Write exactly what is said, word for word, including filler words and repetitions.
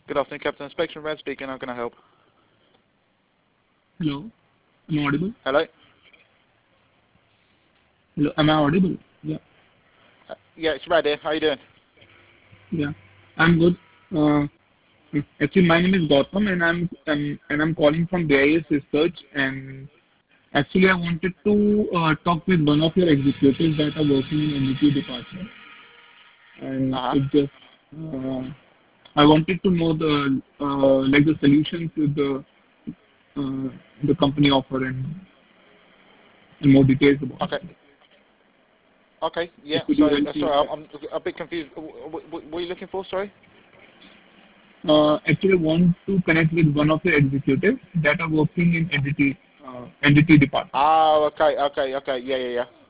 Good afternoon, Captain Spectrum Red speaking. How can I help? Hello, am I audible? Hello? Hello, am I audible? Yeah, Uh, yeah, it's Red here. How you doing? yeah, I'm good. Uh, actually, my name is Gautam, and I'm, I'm and I'm calling from B I S Research. And actually, I wanted to uh, talk with one of your executives that are working in N D T department, and Uh-huh. it just uh, I wanted to know the uh, like the solutions with the uh, the company offer and, and more details about Okay. it. Okay. So Yeah. could you So, help uh, me sorry, with I'm, that? I'm a bit confused. What, what, what are you looking for? Sorry. Uh, actually, I want to connect with one of your executives that are working in entity uh, entity department. Oh, okay, okay, okay. Yeah, yeah, yeah.